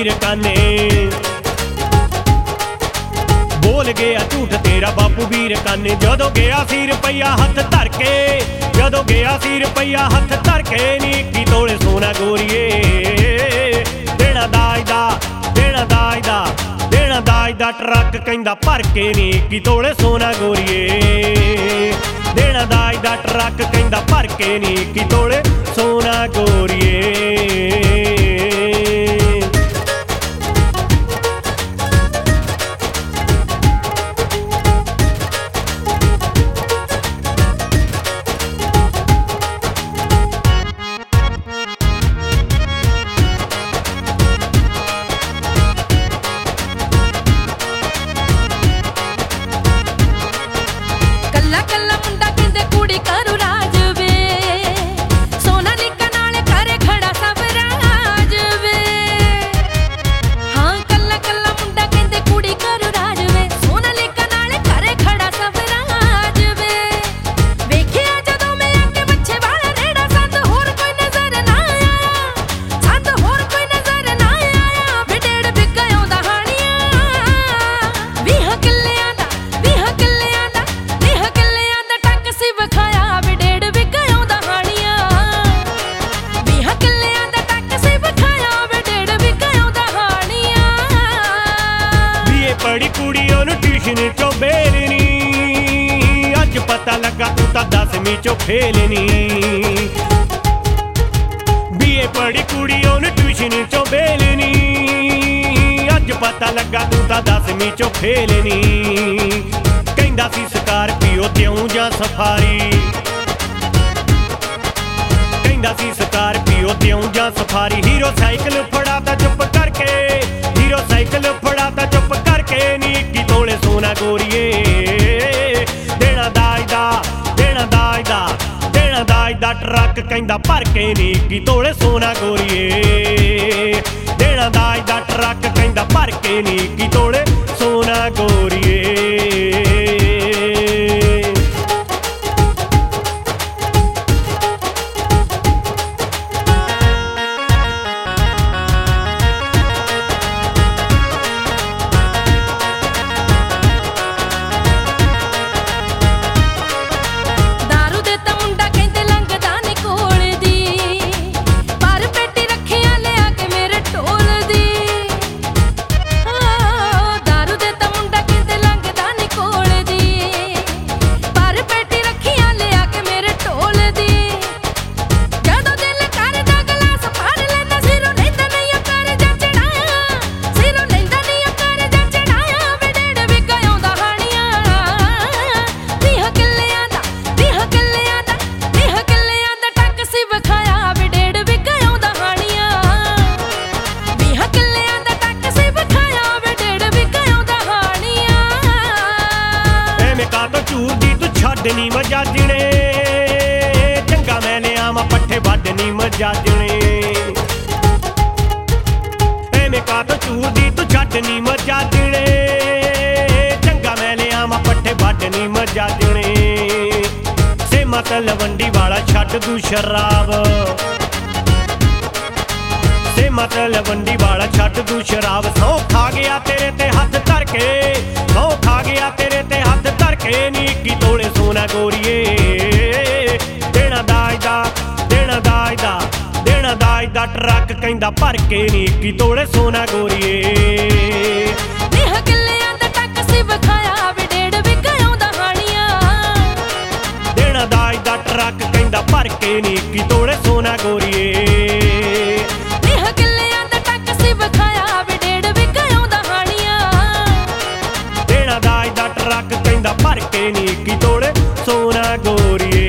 ਵੀਰ ਕਾਨੇ। बोल गया झूठ तेरा बापू वीर काने। जदों गया सी रुपया हथ धर के, जदों गया सी रुपया हथ धर के नी 21 तोले सोना गोरीए। देना दाज दा, देना दाज दा, देना दाज दा ट्रक कहंदा भर के नी 21 तोले सोना गोरीए। देना दाज दा ट्रक कहंदा भर के नी 21 तोले सोना गोरीए। बड़ी कुड़ी ओनू ट्यूशन चो बेल नी, अज पता लगा तू तां 10वीं चो फेल नी। बीए पढ़ी कुड़ी ओनू ट्यूशन चो बेल नी, अज पता लगा तू तां 10वीं चो फेल नी। कहंदा सी स्कारपियो त्यों जां सफारी, कहंदा सी स्कारपियो त्यों जां सफारी। हीरो साइकिल फड़ा तां चुप करके, हीरो साइकिल फड़ा तां चुप करके नी 21 तोले सोना गोरीए। देना दाज दा, देना दाज दा, देना दाज दा ट्रक कहंदा भर के नी 21 तोले सोना गोरीए। देना दाज दा ट्रक कहंदा भर के नी 21 तोले सोना गोरीए। नी मजाजने चंगा मैं लियावा पट्ठे वढ नी मजाजने। एवें कातों चूरदी तू छड्ड नी मजाजने, चंगा मैं लियावा पट्ठे वढ नी मजाजने। सेमा तलवंडी वाला छड्ड तू शराब, सेमा तलवंडी वाला छड्ड तू शराब। सौ खा गया तेरे ते हथ धर के, सौ खा गया तेरे ते हथ धर के नी 21 तोले सोना गोरीए। देना दाज दा, देना दाज दा, देना दाज दा ट्रक कहंदा भर के नी 21 तोले सोना गोरीए। नेह किल्लियां दा टक सी विखाया वे डेढ़ विघा आउंदा हाणियां। देना दाज दा ट्रक कहंदा भर के नी 21 तोले सोना गोरीए। नेह किल्लियां दा टक सी विखाया वे डेढ़ विघा आउंदा हाणियां। देना दाज दा ट्रक कहंदा भर के नी 21 तोले सोना गोरीए।